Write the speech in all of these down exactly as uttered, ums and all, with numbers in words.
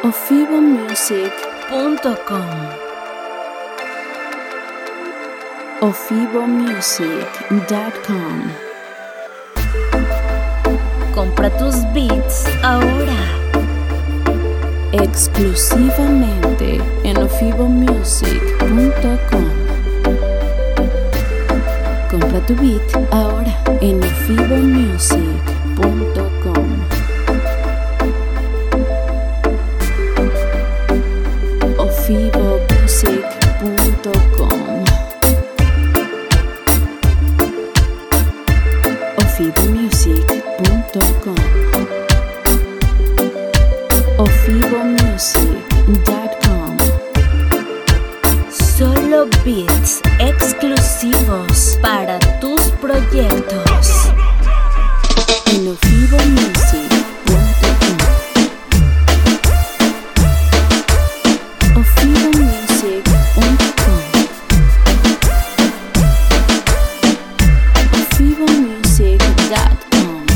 ofibomusic punto com. ofibomusic punto com. Compra tus beats ahora. Exclusivamente en ofibomusic punto com. Compra tu beat ahora en ofibomusic punto com. ofibomusic punto com. ofibomusic punto com. ofibomusic punto com. Solo beats exclusivos para tus proyectos. En ofibomusic punto com. ofibomusic punto com. ofibomusic punto com.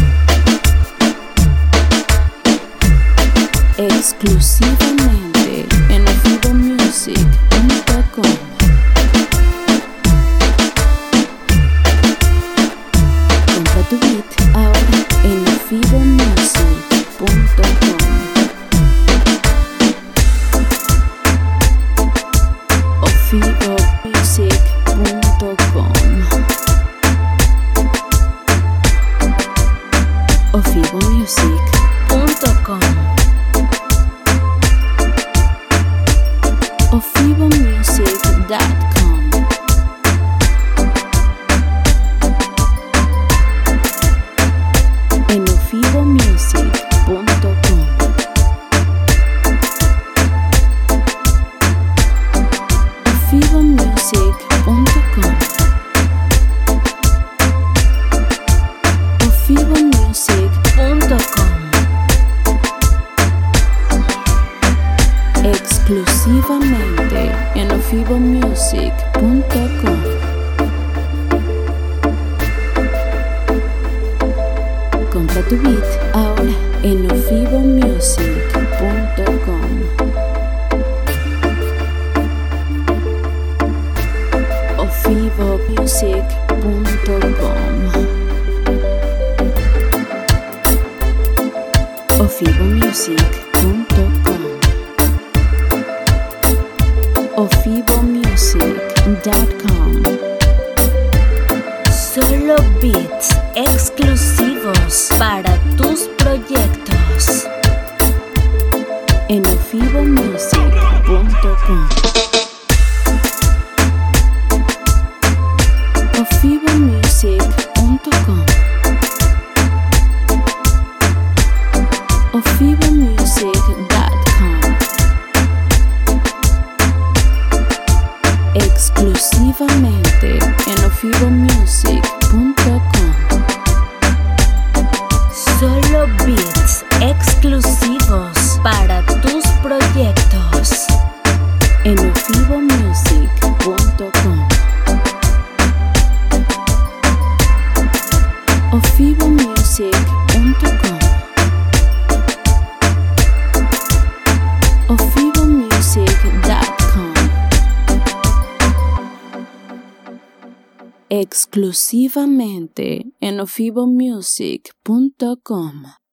Exclusivamente en ofibomusic punto com. Compra tu beat ahora en ofibomusic punto com. ofibomusic punto com. ofibomusic Punto com. ofibomusic punto com. En ofibomusic punto com. ofibomusic punto com. ofibomusic Punto com. exclusivamente en ofibomusic punto com. Compra tu beat ahora en ofibomusic punto com. ofibomusic punto com. ofibomusic punto com. ofibomusic punto com. Solo beats exclusivos para tus proyectos. En ofibomusic punto com. ofibomusic punto com. ofibomusic punto com. Exclusivamente en ofibomusic punto com. Solo beats exclusivos para tus proyectos. En ofibomusic punto com. ofibomusic punto com. ofibomusic punto com. Exclusivamente en ofibomusic punto com.